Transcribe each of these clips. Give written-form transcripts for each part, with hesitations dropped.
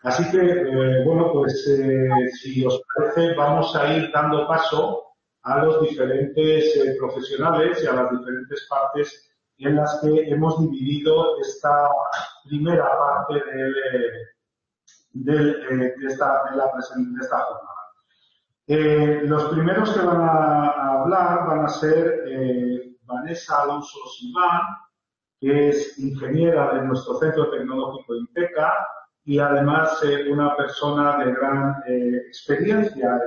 Así que, bueno, pues si os parece, vamos a ir dando paso a los diferentes profesionales y a las diferentes partes en las que hemos dividido esta primera parte de esta jornada. Los primeros que van a hablar van a ser Vanessa Alonso Silván, que es ingeniera de nuestro Centro Tecnológico INTECA y además una persona de gran experiencia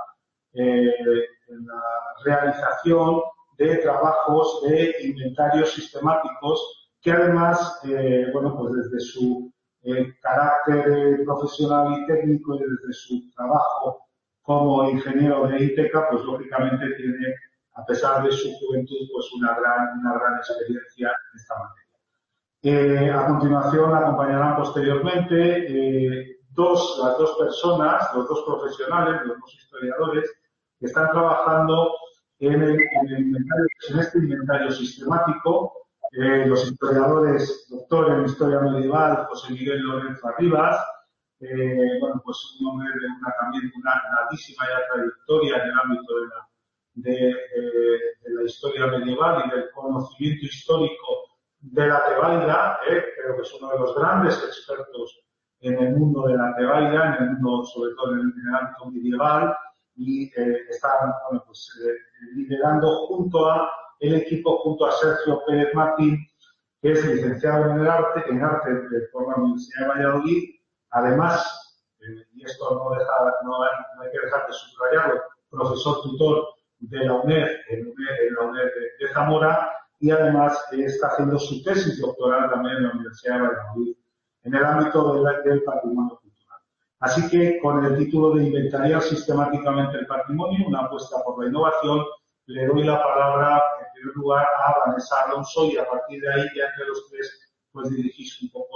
en la realización de trabajos de inventarios sistemáticos que además, bueno, pues desde su carácter profesional y técnico y desde su trabajo como ingeniero de INTECA, pues lógicamente tiene, a pesar de su juventud, pues una gran experiencia en esta materia. A continuación acompañarán posteriormente las dos personas, los dos profesionales, los dos historiadores, que están trabajando en este inventario sistemático. Los historiadores, doctor en Historia Medieval, José Miguel Lorenzo Arribas, bueno, pues un hombre de también una larguísima trayectoria en el ámbito de la historia medieval y del conocimiento histórico de la Tebaida. Creo que es uno de los grandes expertos en el mundo de la Tebaida, en el mundo, sobre todo en el ámbito medieval, y está, bueno, pues, liderando junto a el equipo, junto a Sergio Pérez Martín, que es licenciado en arte por la Universidad de Valladolid. Además, y esto no hay que dejar de subrayarlo, profesor tutor de la UNED, en la UNED de Zamora, y además está haciendo su tesis doctoral también en la Universidad de Valladolid, en el ámbito del patrimonio cultural. Así que, con el título de Inventariar sistemáticamente el patrimonio, una apuesta por la innovación, le doy la palabra, en primer lugar, a Vanessa Alonso, y a partir de ahí, ya entre los tres, pues dirigís un poco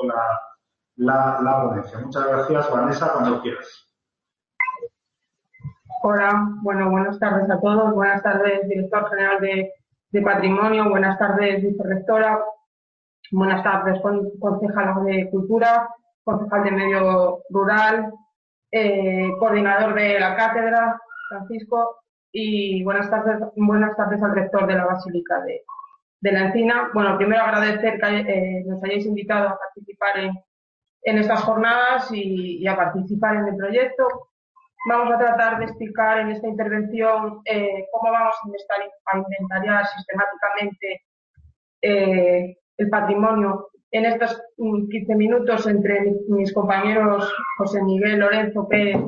la ponencia. Muchas gracias, Vanessa, cuando quieras. Hola, bueno, buenas tardes a todos. Buenas tardes, director general de Patrimonio. Buenas tardes, vicerrectora. Buenas tardes, concejal de Cultura, concejal de Medio Rural, coordinador de la cátedra, Francisco, y buenas tardes al rector de la Basílica de la Encina. Bueno, primero agradecer que nos hayáis invitado a participar en estas jornadas y a participar en el proyecto. Vamos a tratar de explicar en esta intervención cómo vamos a inventariar sistemáticamente el patrimonio en estos 15 minutos entre mis compañeros José Miguel Lorenzo Pérez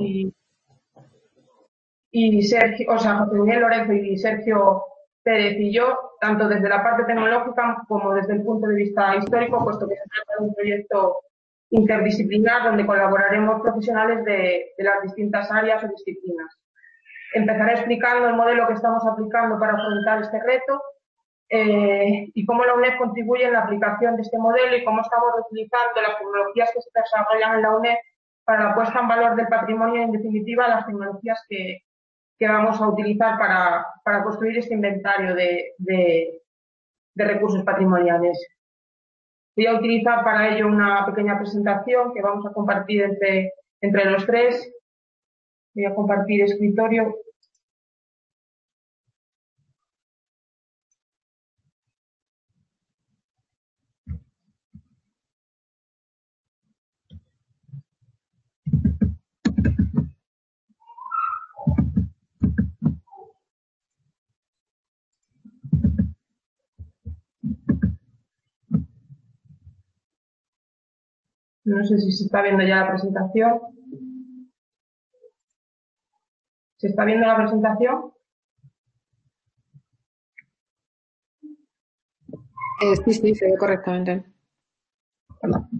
y Sergio, José Miguel Lorenzo y Sergio Pérez y yo, tanto desde la parte tecnológica como desde el punto de vista histórico, puesto que se trata de un proyecto interdisciplinar donde colaboraremos profesionales de las distintas áreas o disciplinas. Empezaré explicando el modelo que estamos aplicando para afrontar este reto y cómo la UNED contribuye en la aplicación de este modelo y cómo estamos utilizando las tecnologías que se desarrollan en la UNED para la puesta en valor del patrimonio y, en definitiva, las tecnologías que vamos a utilizar para construir este inventario de recursos patrimoniales. Voy a utilizar para ello una pequeña presentación que vamos a compartir entre los tres. Voy a compartir escritorio. No sé si se está viendo ya la presentación. ¿Se está viendo la presentación? Sí, se ve correctamente. Vale.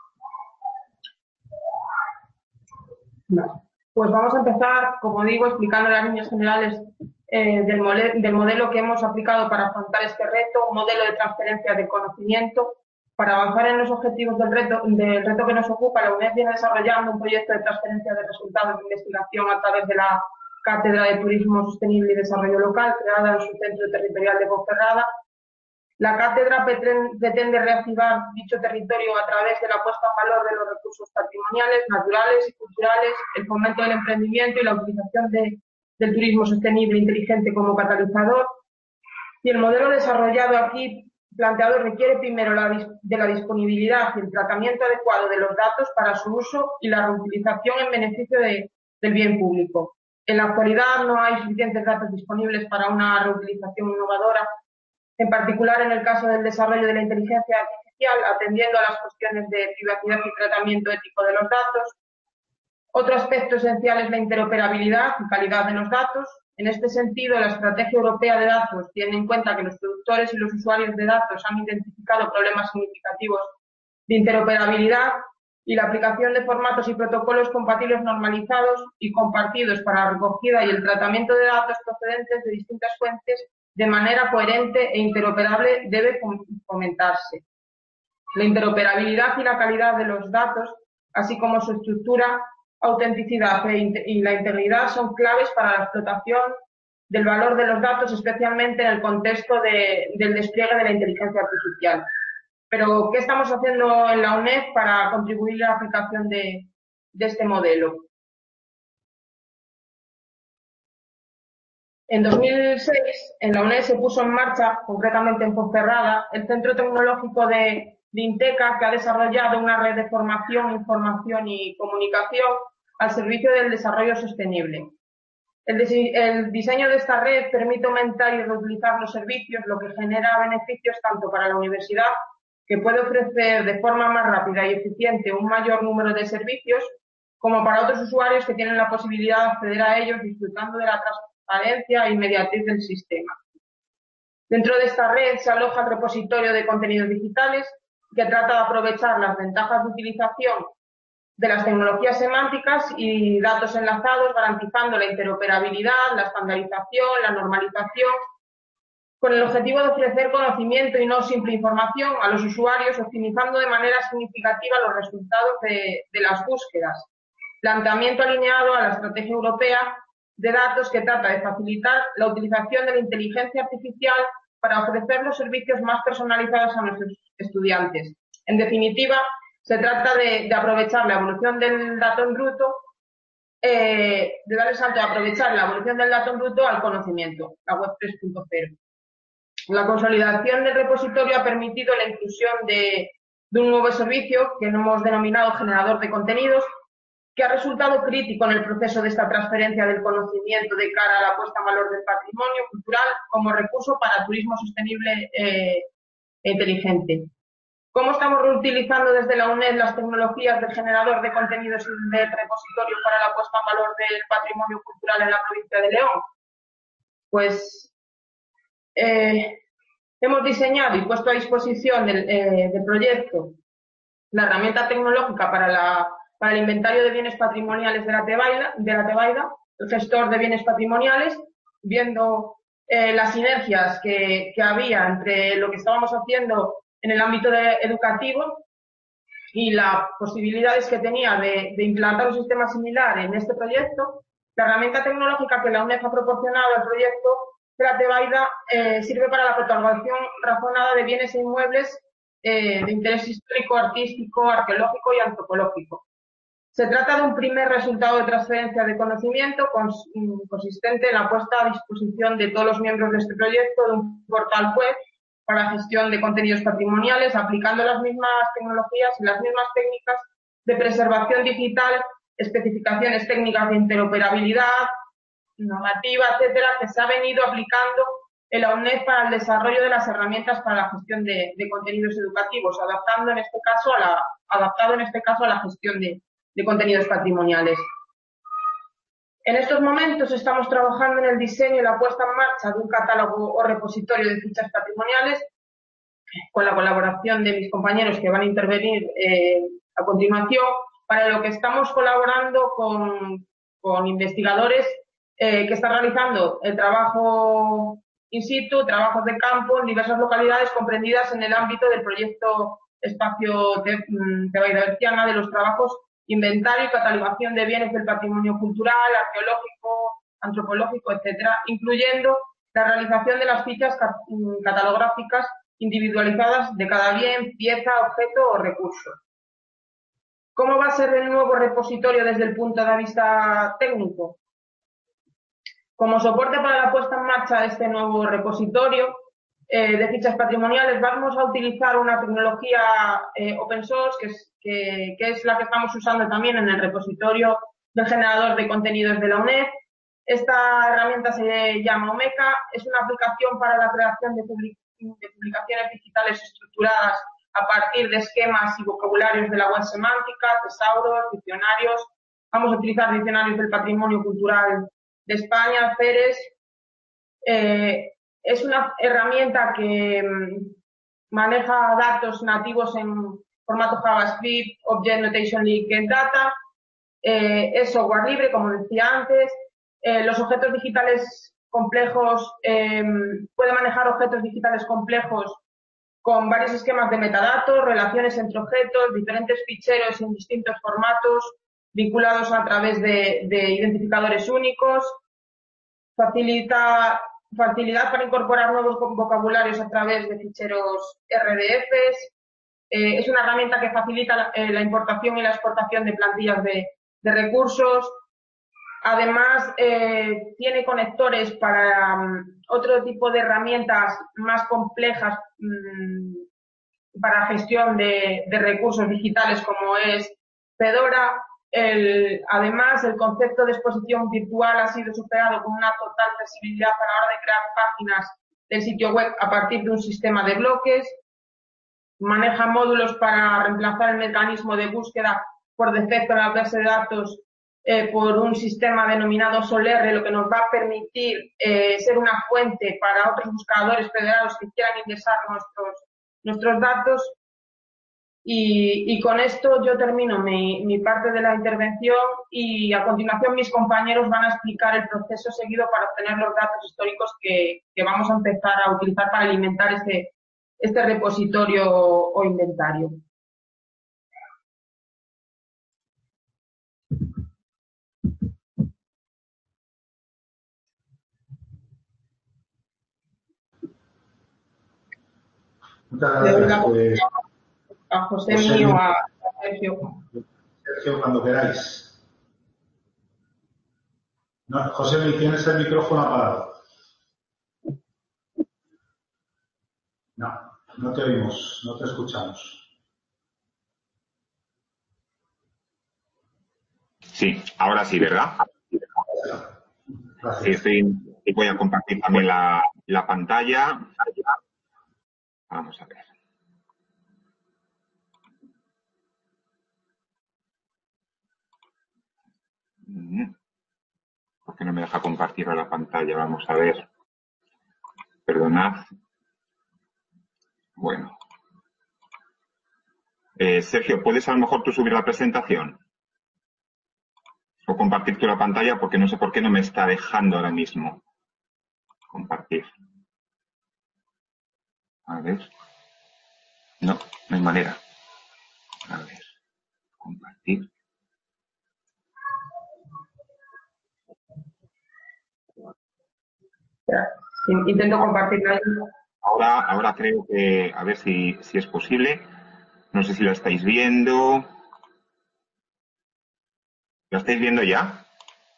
Pues vamos a empezar, como digo, explicando las líneas generales del modelo que hemos aplicado para afrontar este reto, un modelo de transferencia de conocimiento. Para avanzar en los objetivos del reto que nos ocupa, la UNED viene desarrollando un proyecto de transferencia de resultados de investigación a través de la Cátedra de Turismo Sostenible y Desarrollo Local, creada en su centro territorial de Ponferrada. La cátedra pretende reactivar dicho territorio a través de la puesta en valor de los recursos patrimoniales, naturales y culturales, el fomento del emprendimiento y la utilización del turismo sostenible e inteligente como catalizador. Y el modelo desarrollado aquí planteado requiere primero de la disponibilidad y el tratamiento adecuado de los datos para su uso y la reutilización en beneficio del bien público. En la actualidad no hay suficientes datos disponibles para una reutilización innovadora, en particular en el caso del desarrollo de la inteligencia artificial, atendiendo a las cuestiones de privacidad y tratamiento ético de los datos. Otro aspecto esencial es la interoperabilidad y calidad de los datos. En este sentido, la Estrategia Europea de Datos tiene en cuenta que los productores y los usuarios de datos han identificado problemas significativos de interoperabilidad y la aplicación de formatos y protocolos compatibles normalizados y compartidos para la recogida y el tratamiento de datos procedentes de distintas fuentes de manera coherente e interoperable debe fomentarse. La interoperabilidad y la calidad de los datos, así como su estructura, autenticidad y la integridad son claves para la explotación del valor de los datos, especialmente en el contexto del despliegue de la inteligencia artificial. Pero, ¿qué estamos haciendo en la UNED para contribuir a la aplicación de este modelo? En 2006, en la UNED se puso en marcha, concretamente en Ponferrada, el Centro Tecnológico de Inteca, que ha desarrollado una red de formación, información y comunicación al servicio del desarrollo sostenible. El diseño de esta red permite aumentar y reutilizar los servicios, lo que genera beneficios tanto para la universidad, que puede ofrecer de forma más rápida y eficiente un mayor número de servicios, como para otros usuarios que tienen la posibilidad de acceder a ellos disfrutando de la transparencia e inmediatez del sistema. Dentro de esta red se aloja el repositorio de contenidos digitales, que trata de aprovechar las ventajas de utilización de las tecnologías semánticas y datos enlazados, garantizando la interoperabilidad, la estandarización, la normalización, con el objetivo de ofrecer conocimiento y no simple información a los usuarios, optimizando de manera significativa los resultados de las búsquedas. Planteamiento alineado a la Estrategia Europea de Datos, que trata de facilitar la utilización de la inteligencia artificial para ofrecer los servicios más personalizados a nuestros estudiantes. En definitiva, se trata de aprovechar la evolución del dato en bruto, de dar el salto a aprovechar la evolución del dato en bruto al conocimiento, la web 3.0. La consolidación del repositorio ha permitido la inclusión de un nuevo servicio que hemos denominado generador de contenidos, que ha resultado crítico en el proceso de esta transferencia del conocimiento de cara a la puesta en valor del patrimonio cultural como recurso para turismo sostenible e inteligente. ¿Cómo estamos reutilizando desde la UNED las tecnologías del generador de contenidos y del repositorio para la puesta en valor del patrimonio cultural en la provincia de León? Pues hemos diseñado y puesto a disposición del proyecto la herramienta tecnológica para el inventario de bienes patrimoniales de la Tebaida, el gestor de bienes patrimoniales, viendo las sinergias que había entre lo que estábamos haciendo en el ámbito educativo y las posibilidades que tenía de implantar un sistema similar en este proyecto. La herramienta tecnológica que la UNED ha proporcionado al proyecto de la Tebaida sirve para la catalogación razonada de bienes e inmuebles de interés histórico, artístico, arqueológico y antropológico. Se trata de un primer resultado de transferencia de conocimiento consistente en la puesta a disposición de todos los miembros de este proyecto de un portal web para la gestión de contenidos patrimoniales, aplicando las mismas tecnologías y las mismas técnicas de preservación digital, especificaciones técnicas de interoperabilidad, normativa, etcétera, que se ha venido aplicando en la UNED para el desarrollo de las herramientas para la gestión de contenidos educativos, adaptado en este caso a la gestión de contenidos patrimoniales. En estos momentos estamos trabajando en el diseño y la puesta en marcha de un catálogo o repositorio de fichas patrimoniales, con la colaboración de mis compañeros que van a intervenir a continuación, para lo que estamos colaborando con investigadores que están realizando el trabajo in situ, trabajos de campo en diversas localidades comprendidas en el ámbito del proyecto Espacio Tebaida Berciana, de los trabajos inventario y catalogación de bienes del patrimonio cultural, arqueológico, antropológico, etcétera, incluyendo la realización de las fichas catalográficas individualizadas de cada bien, pieza, objeto o recurso. ¿Cómo va a ser el nuevo repositorio desde el punto de vista técnico? Como soporte para la puesta en marcha de este nuevo repositorio de fichas patrimoniales, vamos a utilizar una tecnología open source que es la que estamos usando también en el repositorio del generador de contenidos de la UNED. Esta herramienta se llama Omeka, es una aplicación para la creación de publicaciones digitales estructuradas a partir de esquemas y vocabularios de la web semántica, tesauros, diccionarios. Vamos a utilizar diccionarios del patrimonio cultural de España, CERES. Es una herramienta que maneja datos nativos en formato JavaScript, Object Notation Linked Data. Es software libre, como decía antes. Los objetos digitales complejos, puede manejar objetos digitales complejos con varios esquemas de metadatos, relaciones entre objetos, diferentes ficheros en distintos formatos, vinculados a través de identificadores únicos, facilidad para incorporar nuevos vocabularios a través de ficheros RDFs. Es una herramienta que facilita la importación y la exportación de plantillas de recursos. Además, tiene conectores para otro tipo de herramientas más complejas para gestión de recursos digitales, como es Fedora. Además, el concepto de exposición virtual ha sido superado con una total flexibilidad a la hora de crear páginas del sitio web a partir de un sistema de bloques. Maneja módulos para reemplazar el mecanismo de búsqueda por defecto en la base de datos por un sistema denominado SOLR, lo que nos va a permitir ser una fuente para otros buscadores federados que quieran ingresar nuestros datos. Y con esto yo termino mi parte de la intervención y a continuación mis compañeros van a explicar el proceso seguido para obtener los datos históricos que vamos a empezar a utilizar para alimentar este repositorio o inventario. Muchas gracias. A José mío, a Sergio. Sergio, cuando queráis. No, José, tienes el micrófono apagado. No te oímos, no te escuchamos. Sí, ahora sí, ¿verdad? Gracias. Sí, voy a compartir también la pantalla. Vamos a ver. ¿Por qué no me deja compartir la pantalla? Vamos a ver. Perdonad. Bueno. Sergio, ¿puedes a lo mejor tú subir la presentación? O compartir tú la pantalla porque no sé por qué no me está dejando ahora mismo compartir. A ver. No hay manera. A ver. Compartir. Intento compartirla. Ahora creo que, a ver si es posible. No sé si la estáis viendo. ¿La estáis viendo ya?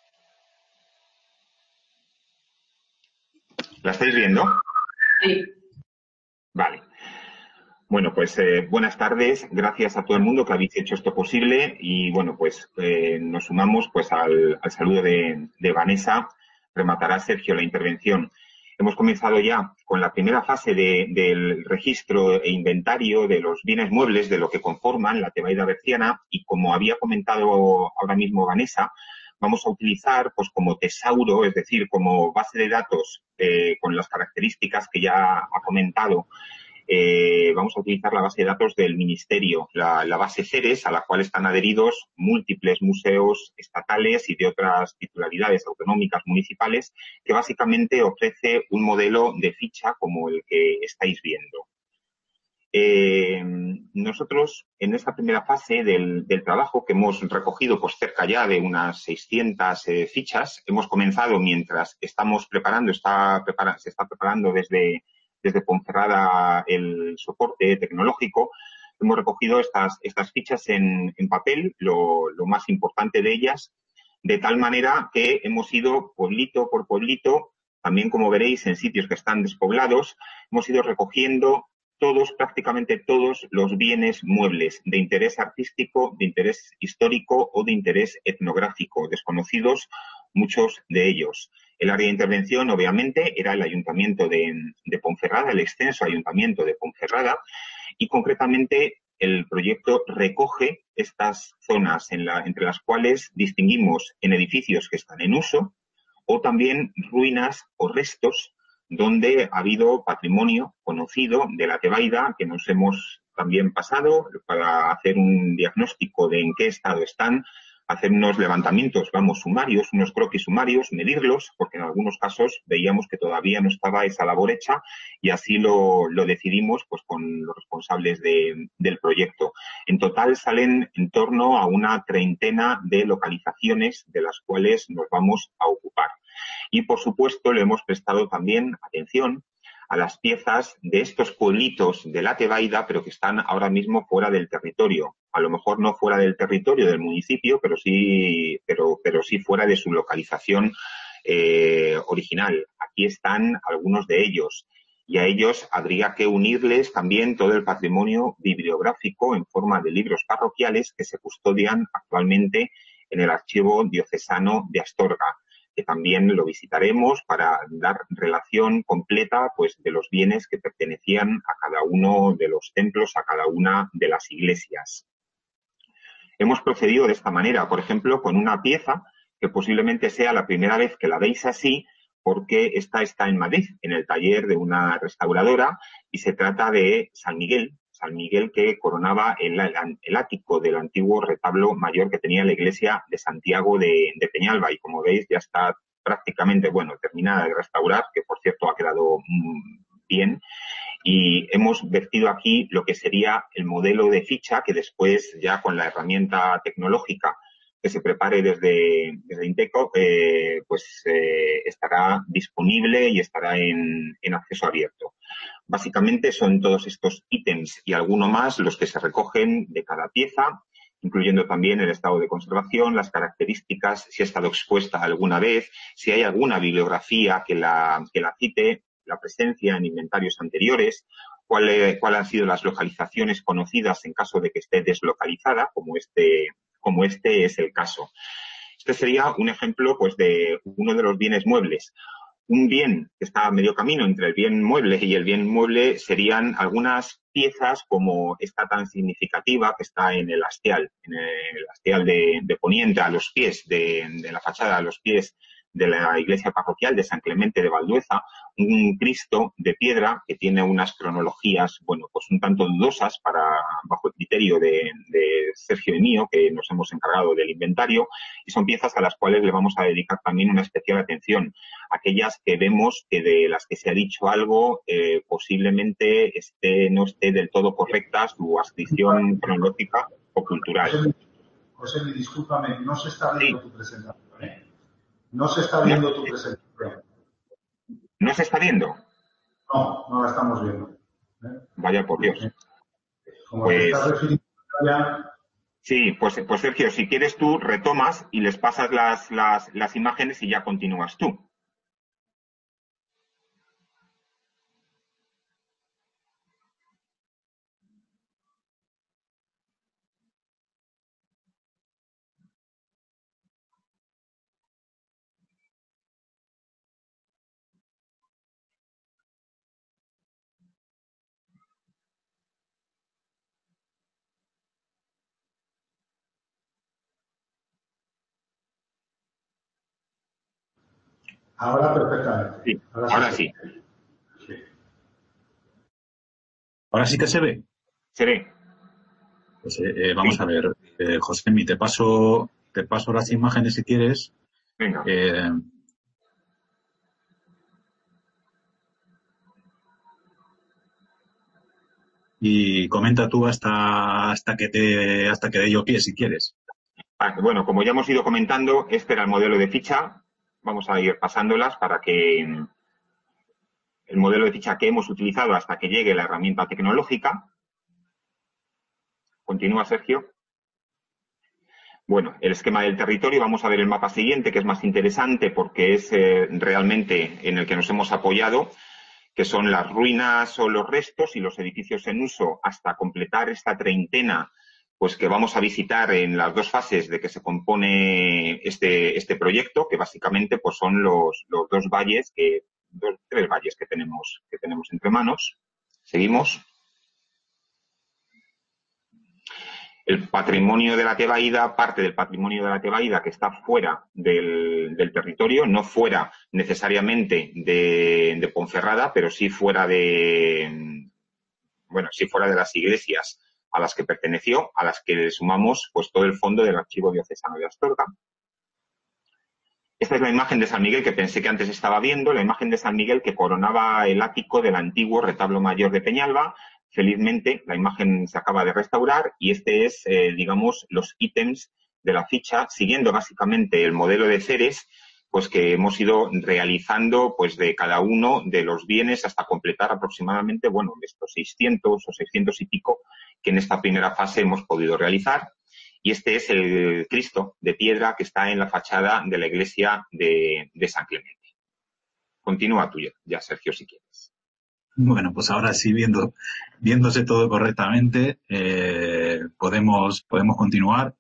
¿La estáis viendo? Sí. Vale. Bueno, pues buenas tardes. Gracias a todo el mundo que habéis hecho esto posible y, bueno, pues nos sumamos pues al saludo de Vanessa. Rematará Sergio la intervención. Hemos comenzado ya con la primera fase del registro e inventario de los bienes muebles de lo que conforman la Tebaida berciana y, como había comentado ahora mismo Vanessa, vamos a utilizar pues como tesauro, es decir, como base de datos con las características que ya ha comentado. Vamos a utilizar la base de datos del Ministerio, la base CERES, a la cual están adheridos múltiples museos estatales y de otras titularidades autonómicas municipales, que básicamente ofrece un modelo de ficha como el que estáis viendo. Nosotros, en esta primera fase del trabajo, que hemos recogido pues cerca ya de unas 600 fichas, hemos comenzado mientras estamos preparando, se está preparando desde desde Ponferrada el soporte tecnológico, hemos recogido estas fichas en papel, lo más importante de ellas, de tal manera que hemos ido pueblito por pueblito, también como veréis en sitios que están despoblados, hemos ido recogiendo prácticamente todos los bienes muebles de interés artístico, de interés histórico o de interés etnográfico, desconocidos muchos de ellos. El área de intervención, obviamente, era el Ayuntamiento de Ponferrada, el extenso Ayuntamiento de Ponferrada, y concretamente el proyecto recoge estas zonas entre las cuales distinguimos en edificios que están en uso o también ruinas o restos donde ha habido patrimonio conocido de la Tebaida que nos hemos también pasado para hacer un diagnóstico de en qué estado están, hacer unos levantamientos, sumarios, unos croquis sumarios, medirlos, porque en algunos casos veíamos que todavía no estaba esa labor hecha y así lo decidimos pues con los responsables del proyecto. En total salen en torno a una treintena de localizaciones de las cuales nos vamos a ocupar. Y, por supuesto, le hemos prestado también atención a las piezas de estos pueblitos de la Tebaida, pero que están ahora mismo fuera del territorio. A lo mejor no fuera del territorio del municipio, pero sí fuera de su localización original. Aquí están algunos de ellos. Y a ellos habría que unirles también todo el patrimonio bibliográfico en forma de libros parroquiales que se custodian actualmente en el Archivo Diocesano de Astorga, que también lo visitaremos para dar relación completa pues de los bienes que pertenecían a cada uno de los templos, a cada una de las iglesias. Hemos procedido de esta manera, por ejemplo, con una pieza que posiblemente sea la primera vez que la veis así, porque esta está en Madrid, en el taller de una restauradora, y se trata de San Miguel que coronaba el ático del antiguo retablo mayor que tenía la iglesia de Santiago de Peñalba, y como veis ya está prácticamente, terminada de restaurar, que por cierto ha quedado bien, y hemos vertido aquí lo que sería el modelo de ficha que después ya con la herramienta tecnológica que se prepare desde Inteco, estará disponible y estará en acceso abierto. Básicamente son todos estos ítems y alguno más los que se recogen de cada pieza, incluyendo también el estado de conservación, las características, si ha estado expuesta alguna vez, si hay alguna bibliografía que la cite, la presencia en inventarios anteriores, cuáles han sido las localizaciones conocidas en caso de que esté deslocalizada, como este es el caso. Este sería un ejemplo pues de uno de los bienes muebles. Un bien que está a medio camino entre el bien mueble y el bien mueble serían algunas piezas como esta tan significativa que está en el hastial de Poniente, a los pies de la fachada, a los pies de la iglesia parroquial de San Clemente de Valdueza, un Cristo de piedra que tiene unas cronologías, un tanto dudosas bajo el criterio de Sergio y mío, que nos hemos encargado del inventario, y son piezas a las cuales le vamos a dedicar también una especial atención. Aquellas que vemos que de las que se ha dicho algo, posiblemente no esté del todo correcta su adscripción cronológica o cultural. José, discúlpame, no se está viendo tu presentación, ¿eh? No se está viendo tu presentación. ¿No se está viendo? No la estamos viendo. Vaya por Dios. Como te estás refiriendo ya... Sí, pues Sergio, si quieres tú retomas y les pasas las imágenes y ya continúas tú. Ahora perfectamente. Sí, ahora sí. ¿Ahora sí que se ve? Se ve. Pues, vamos a ver, Josemi, te paso las imágenes si quieres. Venga. Y comenta tú hasta que dé yo pie, si quieres. Bueno, como ya hemos ido comentando, este era el modelo de ficha. Vamos a ir pasándolas para que el modelo de ficha que hemos utilizado hasta que llegue la herramienta tecnológica. Continúa, Sergio. Bueno, el esquema del territorio, vamos a ver el mapa siguiente, que es más interesante porque es realmente en el que nos hemos apoyado, que son las ruinas o los restos y los edificios en uso hasta completar esta treintena, pues que vamos a visitar en las dos fases de que se compone este proyecto, que básicamente pues son los tres valles que tenemos entre manos. Seguimos. El patrimonio de la Tebaida, parte del patrimonio de la Tebaida que está fuera del territorio, no fuera necesariamente de Ponferrada, pero sí fuera de las iglesias a las que perteneció, a las que le sumamos pues todo el fondo del Archivo Diocesano de Astorga. Esta es la imagen de San Miguel que pensé que antes estaba viendo, la imagen de San Miguel que coronaba el ático del antiguo retablo mayor de Peñalba. Felizmente, la imagen se acaba de restaurar y este es, digamos, los ítems de la ficha, siguiendo básicamente el modelo de Ceres, pues que hemos ido realizando pues de cada uno de los bienes hasta completar aproximadamente, bueno, estos 600 o 600 y pico que en esta primera fase hemos podido realizar. Y este es el Cristo de piedra que está en la fachada de la iglesia de San Clemente. Continúa tú ya, Sergio, si quieres. Bueno, pues ahora sí, viéndose todo correctamente, podemos continuar.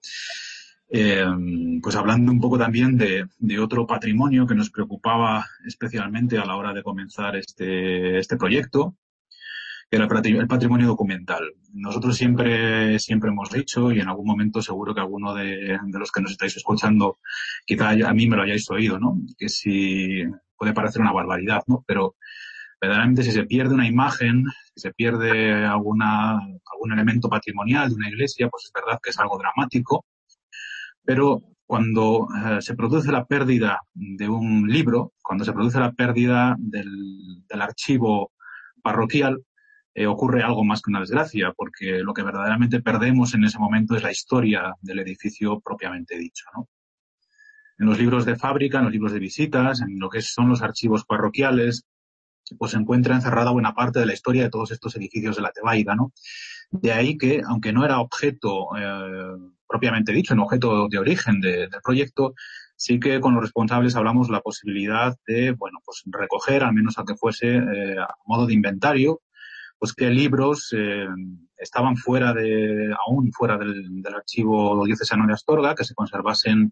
Pues hablando un poco también de otro patrimonio que nos preocupaba especialmente a la hora de comenzar este proyecto, que era el patrimonio documental. Nosotros siempre hemos dicho, y en algún momento seguro que alguno de los que nos estáis escuchando, quizá a mí me lo hayáis oído, ¿no? Que si puede parecer una barbaridad, ¿no? Pero verdaderamente si se pierde una imagen, si se pierde algún elemento patrimonial de una iglesia, pues es verdad que es algo dramático, pero cuando se produce la pérdida de un libro, cuando se produce la pérdida del archivo parroquial, ocurre algo más que una desgracia, porque lo que verdaderamente perdemos en ese momento es la historia del edificio propiamente dicho, ¿no? En los libros de fábrica, en los libros de visitas, en lo que son los archivos parroquiales, pues se encuentra encerrada buena parte de la historia de todos estos edificios de la Tebaida, ¿no? De ahí que, aunque no era objeto propiamente dicho, en objeto de origen del proyecto, sí que con los responsables hablamos la posibilidad de, bueno, pues recoger, al menos aunque fuese a modo de inventario, pues qué libros estaban aún fuera del archivo diocesano de Astorga, que se conservasen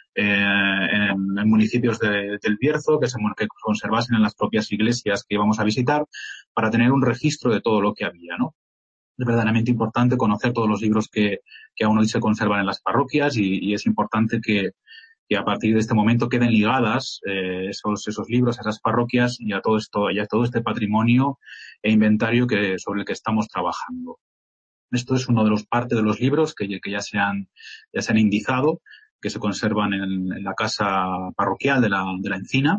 en municipios del Bierzo, que conservasen en las propias iglesias que íbamos a visitar, para tener un registro de todo lo que había, ¿no? Es verdaderamente importante conocer todos los libros que aún hoy se conservan en las parroquias y es importante que a partir de este momento queden ligadas esos libros a esas parroquias y a todo este patrimonio e inventario sobre el que estamos trabajando. Esto es parte de los libros que ya se han indizado, que se conservan en la casa parroquial de la Encina.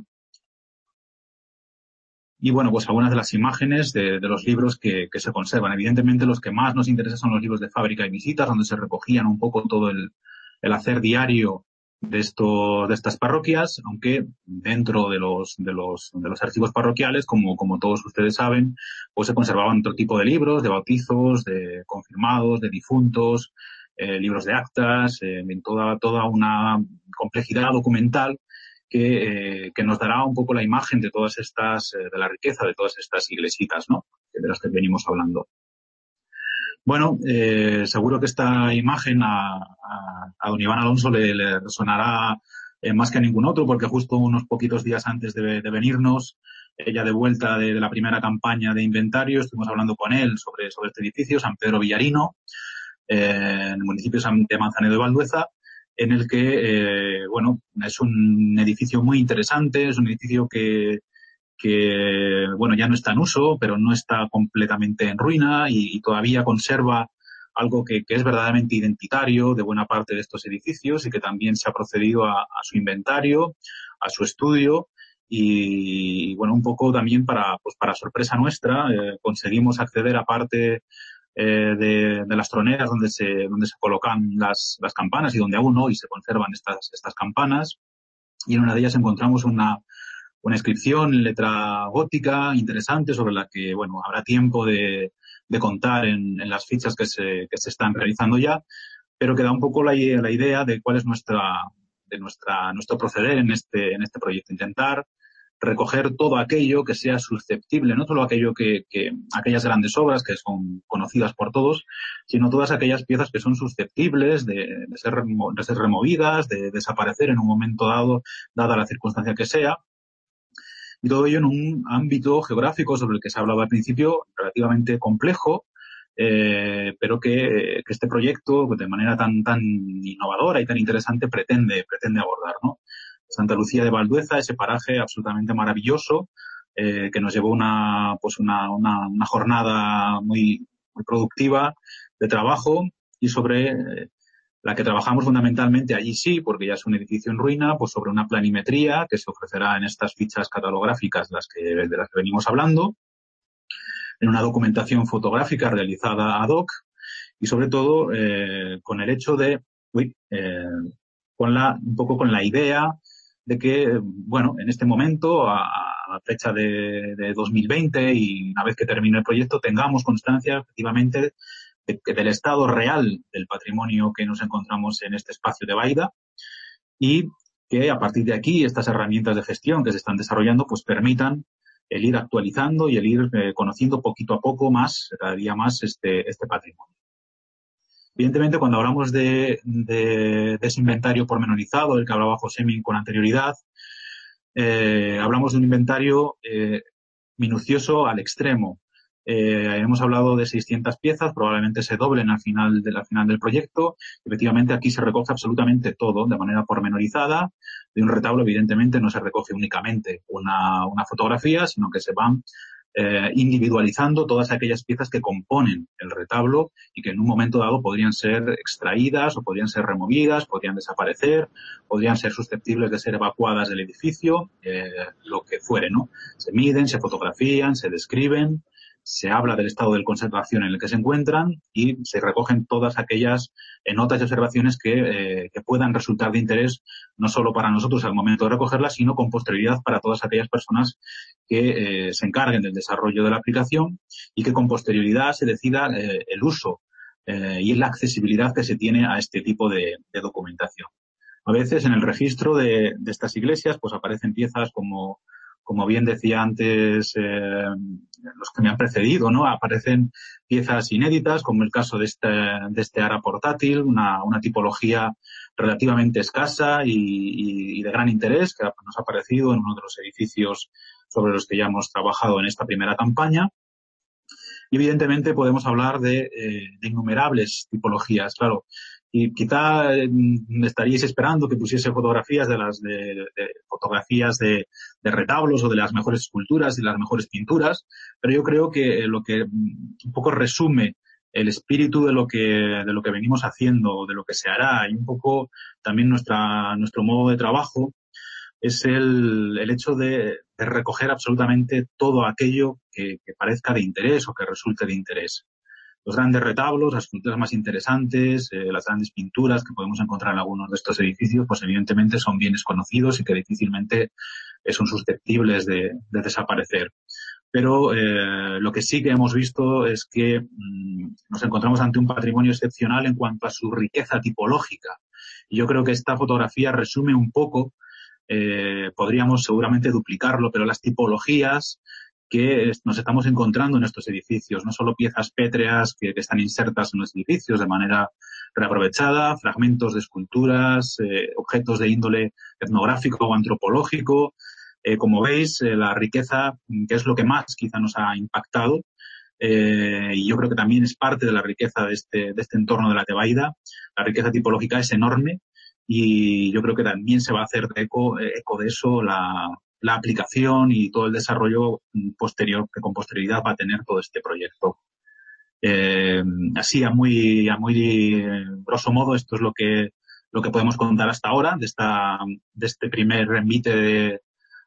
Y bueno, pues algunas de las imágenes de los libros que se conservan. Evidentemente los que más nos interesan son los libros de fábrica y visitas, donde se recogían un poco todo el hacer diario de estas parroquias, aunque dentro de los archivos parroquiales, como todos ustedes saben, pues se conservaban otro tipo de libros, de bautizos, de confirmados, de difuntos, libros de actas, en toda una complejidad documental que nos dará un poco la imagen de todas estas, de la riqueza de todas estas iglesitas, ¿no? De las que venimos hablando. Bueno, seguro que esta imagen a don Iván Alonso le resonará más que a ningún otro, porque justo unos poquitos días antes de venirnos, ya de vuelta de la primera campaña de inventario, estuvimos hablando con él sobre este edificio, San Pedro Villarino, en el municipio de Manzanedo de Valdueza, en el que, bueno, es un edificio muy interesante, es un edificio que bueno, ya no está en uso, pero no está completamente en ruina y todavía conserva algo que es verdaderamente identitario de buena parte de estos edificios y que también se ha procedido a su inventario, a su estudio y bueno, un poco también para sorpresa nuestra, conseguimos acceder a parte de las troneras donde se colocan las campanas y donde aún hoy se conservan estas campanas, y en una de ellas encontramos una una inscripción en letra gótica interesante sobre la que, bueno, habrá tiempo de contar en las fichas que se están realizando ya, pero que da un poco la idea de cuál es nuestro proceder en este proyecto. Intentar recoger todo aquello que sea susceptible, no solo aquello aquellas grandes obras que son conocidas por todos, sino todas aquellas piezas que son susceptibles de ser removidas, de desaparecer en un momento dado, dada la circunstancia que sea. Y todo ello en un ámbito geográfico sobre el que se hablaba al principio, relativamente complejo, pero que este proyecto, de manera tan innovadora y tan interesante, pretende abordar, ¿no? Santa Lucía de Valdueza, ese paraje absolutamente maravilloso, que nos llevó una jornada muy productiva de trabajo y sobre la que trabajamos fundamentalmente allí sí, porque ya es un edificio en ruina, pues sobre una planimetría que se ofrecerá en estas fichas catalográficas de las que venimos hablando, en una documentación fotográfica realizada ad hoc y sobre todo con el hecho de, con la idea de que, bueno, en este momento, a fecha de 2020 y una vez que termine el proyecto, tengamos constancia efectivamente del estado real del patrimonio que nos encontramos en este espacio de Baida y que a partir de aquí estas herramientas de gestión que se están desarrollando pues permitan el ir actualizando y el ir conociendo poquito a poco más, cada día más este patrimonio. Evidentemente, cuando hablamos de ese inventario pormenorizado del que hablaba Josémin con anterioridad, hablamos de un inventario minucioso al extremo. Hemos hablado de 600 piezas, probablemente se doblen al final del proyecto. Efectivamente, aquí se recoge absolutamente todo de manera pormenorizada. De un retablo, evidentemente, no se recoge únicamente una fotografía, sino que se van individualizando todas aquellas piezas que componen el retablo y que en un momento dado podrían ser extraídas o podrían ser removidas, podrían desaparecer, podrían ser susceptibles de ser evacuadas del edificio, lo que fuere, ¿no? Se miden, se fotografían, se describen, se habla del estado de conservación en el que se encuentran y se recogen todas aquellas notas y observaciones que puedan resultar de interés no solo para nosotros al momento de recogerlas, sino con posterioridad para todas aquellas personas que se encarguen del desarrollo de la aplicación y que con posterioridad se decida el uso y la accesibilidad que se tiene a este tipo de documentación. A veces en el registro de estas iglesias pues aparecen piezas como bien decía antes los que me han precedido, ¿no? Aparecen piezas inéditas, como el caso de este ara portátil, una tipología relativamente escasa y de gran interés que nos ha aparecido en uno de los edificios sobre los que ya hemos trabajado en esta primera campaña. Y evidentemente podemos hablar de innumerables tipologías, claro. Y quizá estaríais esperando que pusiese fotografías de fotografías de retablos o de las mejores esculturas y las mejores pinturas, pero yo creo que lo que un poco resume el espíritu de lo que venimos haciendo, de lo que se hará y un poco también nuestro modo de trabajo es el hecho de recoger absolutamente todo aquello que parezca de interés o que resulte de interés. Los grandes retablos, las esculturas más interesantes, las grandes pinturas que podemos encontrar en algunos de estos edificios, pues evidentemente son bienes conocidos y que difícilmente son susceptibles de desaparecer. Pero lo que sí que hemos visto es que nos encontramos ante un patrimonio excepcional en cuanto a su riqueza tipológica. Y yo creo que esta fotografía resume un poco, podríamos seguramente duplicarlo, pero las tipologías que nos estamos encontrando en estos edificios, no solo piezas pétreas que están insertas en los edificios de manera reaprovechada, fragmentos de esculturas, objetos de índole etnográfico o antropológico. Como veis, la riqueza, que es lo que más quizá nos ha impactado, y yo creo que también es parte de la riqueza de este entorno de la Tebaida. La riqueza tipológica es enorme y yo creo que también se va a hacer eco de eso la aplicación y todo el desarrollo posterior que con posterioridad va a tener todo este proyecto. Así a muy grosso modo esto es lo que podemos contar hasta ahora de este primer envite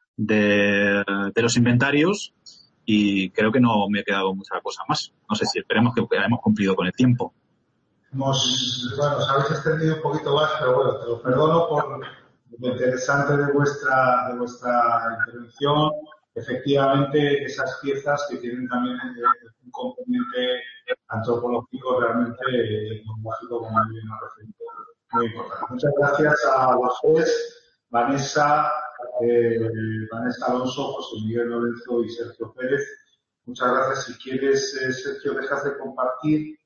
de los inventarios y creo que no me ha quedado mucha cosa más. No sé si esperemos que hayamos cumplido con el tiempo. Os habéis extendido un poquito más, pero bueno, te lo perdono lo interesante de vuestra intervención, efectivamente, esas piezas que tienen también un componente antropológico realmente etnológico, como muy bien ha referido, muy importante. Muchas gracias a los tres, Vanessa Alonso, José Miguel Lorenzo y Sergio Pérez. Muchas gracias. Si quieres, Sergio, dejas de compartir